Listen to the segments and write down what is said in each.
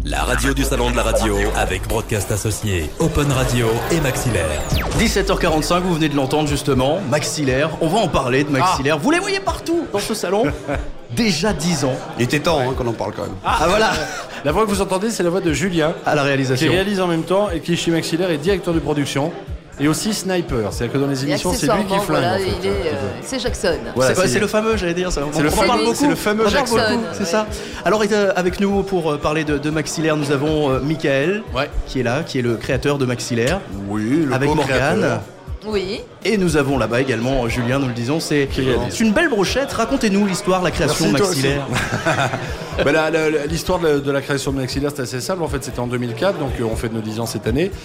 La radio du salon de la radio avec Broadcast Associé, Open Radio et Maxillaire. 17h45, vous venez de l'entendre justement, Maxillaire. On va en parler de Maxillaire. Vous les voyez partout dans ce salon. Déjà 10 ans. Il était temps qu'on en parle quand même. Ah voilà. La voix que vous entendez, c'est la voix de Julien, à la réalisation. qui réalise en même temps et qui chez Maxillaire est directeur de production. Et aussi sniper, c'est-à-dire que dans les émissions, c'est lui qui flingue. Voilà, en fait. c'est Jackson. Voilà, c'est le fameux, j'allais dire ça. C'est le fameux Jackson. C'est ça. Alors avec nous pour parler de Maxillaire, nous avons Michael, qui est là, qui est le créateur de Maxillaire. Oui, avec Morgane. Oui. Et nous avons là-bas également Julien, nous le disons, c'est une belle brochette. Racontez-nous l'histoire de la création de Maxillaire. L'histoire de la création de Maxillaire, c'est assez simple. En fait, c'était en 2004, donc on fait nos 10 ans cette année.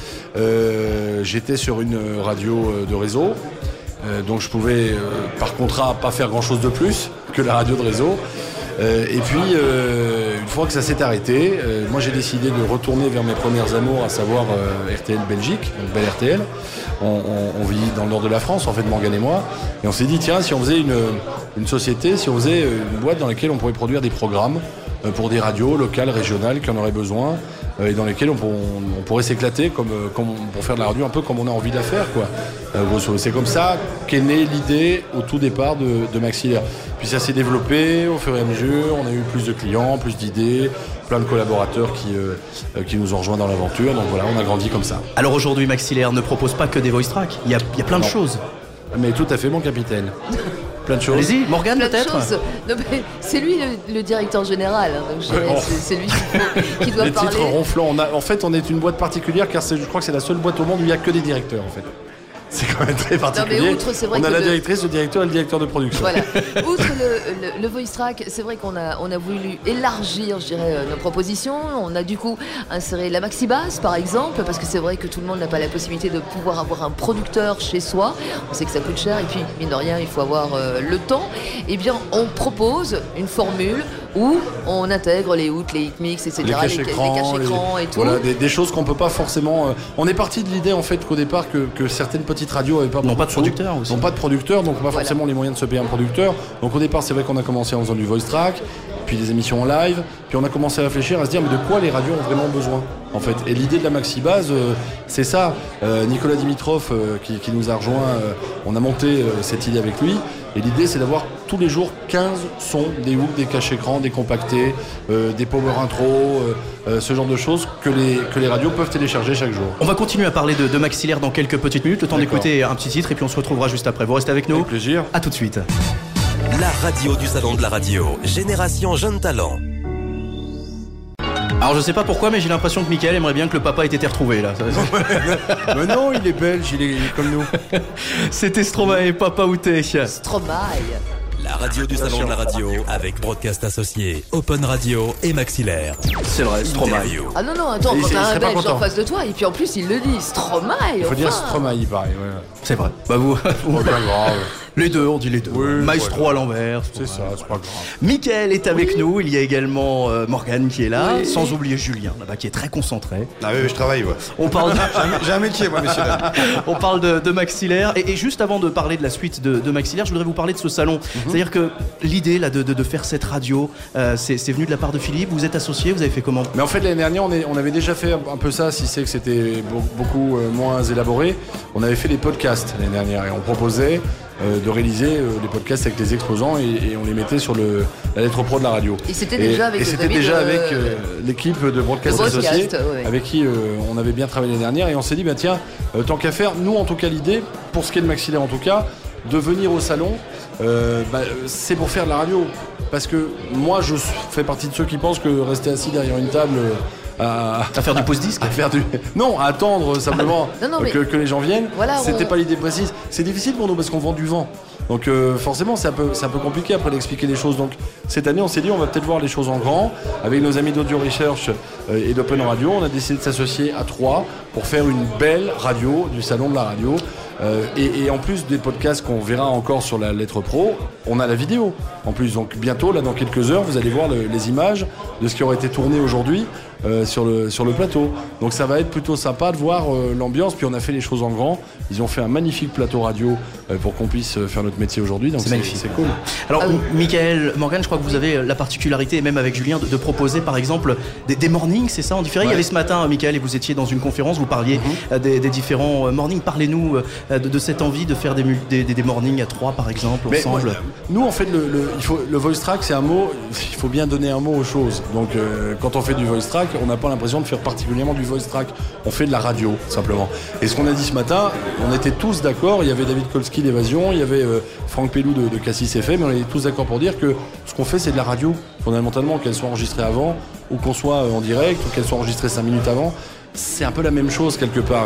J'étais sur une radio de réseau, donc je pouvais, par contrat, pas faire grand-chose de plus que la radio de réseau. Et puis, une fois que ça s'est arrêté, moi j'ai décidé de retourner vers mes premières amours, à savoir RTL Belgique, donc Belle RTL. On vit dans le nord de la France, en fait, Morgane et moi. Et on s'est dit, tiens, si on faisait une société, si on faisait une boîte dans laquelle on pourrait produire des programmes pour des radios locales, régionales qui en auraient besoin, et dans lesquelles on pourrait s'éclater comme pour faire de la radio un peu comme on a envie de la faire, quoi. C'est comme ça qu'est née l'idée au tout départ de Maxillaire. Puis ça s'est développé au fur et à mesure, on a eu plus de clients, plus d'idées, plein de collaborateurs qui nous ont rejoints dans l'aventure, donc voilà, on a grandi comme ça. Alors aujourd'hui, Maxillaire ne propose pas que des voice tracks, il y a plein de choses. Mais tout à fait, mon capitaine. Plein de choses. Allez-y, Morgane peut-être. Non, c'est lui le directeur général, hein, donc c'est lui qui doit parler. Les titres ronflants. En fait, on est une boîte particulière car je crois que c'est la seule boîte au monde où il n'y a que des directeurs en fait. C'est quand même très particulier. Non, mais outre, c'est vrai on a que la directrice, le directeur et le directeur de production. Voilà. Outre le voice track, c'est vrai qu'on a voulu élargir, je dirais, nos propositions. On a du coup inséré la maxi basse, par exemple, parce que c'est vrai que tout le monde n'a pas la possibilité de pouvoir avoir un producteur chez soi. On sait que ça coûte cher et puis, mine de rien, il faut avoir le temps. Eh bien, on propose une formule où on intègre les hoots, les hitmix, etc., les caches-écrans et tout. Voilà, des choses qu'on peut pas forcément... On est parti de l'idée, en fait, qu'au départ, que certaines petites radios n'avaient pas de producteurs aussi. N'ont pas de producteurs, donc pas forcément les moyens de se payer un producteur. Donc au départ, c'est vrai qu'on a commencé en faisant du voice track, puis des émissions en live, puis on a commencé à réfléchir, à se dire, mais de quoi les radios ont vraiment besoin, en fait. Et l'idée de la maxi base, c'est ça. Nicolas Dimitrov, qui nous a rejoint, on a monté cette idée avec lui. Et l'idée, c'est d'avoir tous les jours 15 sons, des hooks, des caches-écrans, des compactés, des power intro, ce genre de choses que les radios peuvent télécharger chaque jour. On va continuer à parler de Maxillaire dans quelques petites minutes, le temps d'écouter un petit titre et puis on se retrouvera juste après. Vous restez avec nous ? Avec plaisir. À tout de suite. La radio du salon de la radio, Génération Jeune Talent. Alors je sais pas pourquoi, mais j'ai l'impression que Michael aimerait bien que le papa ait été retrouvé là. Mais non, il est belge, il est comme nous. C'était Stromae, Papa Outé. Stromae. La radio du salon de la radio avec Broadcast Associé, Open Radio et Maxillaire. C'est vrai, Stromae. Ah non, attends, quand t'as un belge en face de toi, et puis en plus il le dit, Stromae. Il faut dire Stromae, pareil. Ouais. C'est vrai. Bah vous. Pas grave. Les deux, on dit les deux. Oui, Maestro à l'envers. C'est ça, c'est pas grave. Michael est avec nous, il y a également Morgane qui est là, sans oublier Julien là-bas qui est très concentré. Ah oui, je travaille, ouais. On parle J'ai un métier, moi, messieurs. On parle de Maxillaire et juste avant de parler de la suite de Maxillaire, je voudrais vous parler de ce salon. C'est-à-dire que l'idée là de faire cette radio, c'est venu de la part de Philippe. Vous êtes associé, vous avez fait comment ? Mais en fait l'année dernière on avait déjà fait un peu ça, si c'est que c'était beaucoup moins élaboré. On avait fait des podcasts l'année dernière et on proposait de réaliser des podcasts avec les exposants et on les mettait sur la lettre pro de la radio. Et c'était déjà avec l'équipe de Broadcast Associé, avec qui on avait bien travaillé l'année dernière et on s'est dit tiens, tant qu'à faire, nous en tout cas l'idée, pour ce qui est de Maxillaire en tout cas, de venir au salon, c'est pour faire de la radio. Parce que moi je fais partie de ceux qui pensent que rester assis derrière une table à faire du pose-disque, non, à attendre simplement que les gens viennent. Voilà, c'était pas l'idée précise. C'est difficile pour nous parce qu'on vend du vent. Donc forcément c'est un peu compliqué après d'expliquer les choses. Donc cette année on s'est dit on va peut-être voir les choses en grand. Avec nos amis d'Audio Research et d'Open Radio, on a décidé de s'associer à 3 pour faire une belle radio du salon de la radio. Et en plus des podcasts qu'on verra encore sur la lettre pro, on a la vidéo. En plus, donc bientôt, là dans quelques heures, vous allez voir les images de ce qui aurait été tourné aujourd'hui sur le plateau. Donc ça va être plutôt sympa de voir l'ambiance. Puis on a fait les choses en grand. Ils ont fait un magnifique plateau radio pour qu'on puisse faire notre métier aujourd'hui. Donc c'est magnifique, c'est cool. Alors Michael, Morgane, je crois que vous avez la particularité, et même avec Julien, de proposer par exemple des mornings, c'est ça en différé. Ouais. Il y avait ce matin, Michael, et vous étiez dans une conférence, vous parliez des différents mornings. Parlez-nous de cette envie de faire des mornings à 3 par exemple, ensemble. Ouais, nous en fait le voice track, c'est un mot, il faut bien donner un mot aux choses. Donc quand on fait du voice track, on n'a pas l'impression de faire particulièrement du voice track, on fait de la radio simplement. Et ce qu'on a dit ce matin, on était tous d'accord, il y avait David Kolsky d'Évasion, il y avait Franck Pellou de Cassis FM, on était tous d'accord pour dire que ce qu'on fait c'est de la radio, fondamentalement, qu'elle soit enregistrée avant ou qu'on soit en direct ou qu'elle soit enregistrée 5 minutes avant. C'est un peu la même chose quelque part,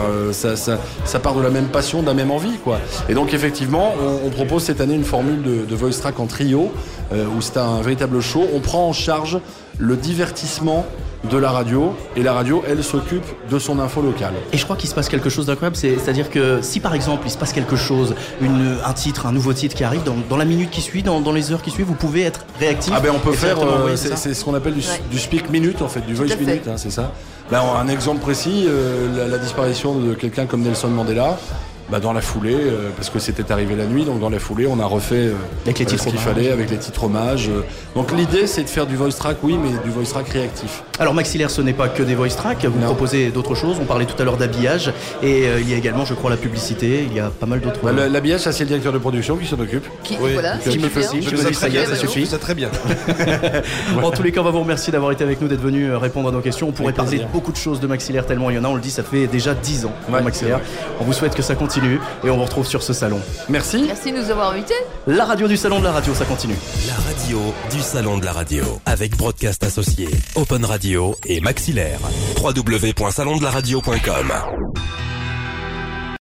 ça part de la même passion, de la même envie quoi. Et donc effectivement on propose cette année une formule de voice track en trio où c'est un véritable show. On prend en charge le divertissement de la radio, et la radio elle s'occupe de son info locale. Et je crois qu'il se passe quelque chose d'incroyable, c'est-à-dire que si par exemple il se passe quelque chose, un nouveau titre qui arrive dans la minute qui suit, dans les heures qui suivent, vous pouvez être réactif. Ah ben on peut faire, c'est ce qu'on appelle du speak minute en fait, du voice minute, c'est ça. Ben, un exemple précis, la disparition de quelqu'un comme Nelson Mandela. Dans la foulée, parce que c'était arrivé la nuit, donc dans la foulée, on a refait ce qu'il fallait avec les titres hommages. Donc l'idée, c'est de faire du voice track, oui, mais du voice track réactif. Alors Maxillaire, ce n'est pas que des voice tracks, vous proposez d'autres choses. On parlait tout à l'heure d'habillage, et il y a également, je crois, la publicité. Il y a pas mal d'autres. L'habillage, ça c'est le directeur de production qui s'en occupe. Qui me fait aussi. Je me dis ça y est, ça suffit. Ça très bien. En tous les cas, on va vous remercier d'avoir été avec nous, d'être venu répondre à nos questions. On pourrait parler de beaucoup de choses de Maxillaire, tellement il y en a. On le dit, ça fait déjà 10 ans Maxillaire. On vous souhaite que ça continue. Et on vous retrouve sur ce salon. Merci. Merci de nous avoir invités. La radio du salon de la radio, ça continue. La radio du salon de la radio avec Broadcast Associé, Open Radio et Maxillaire. www.salondelaradio.com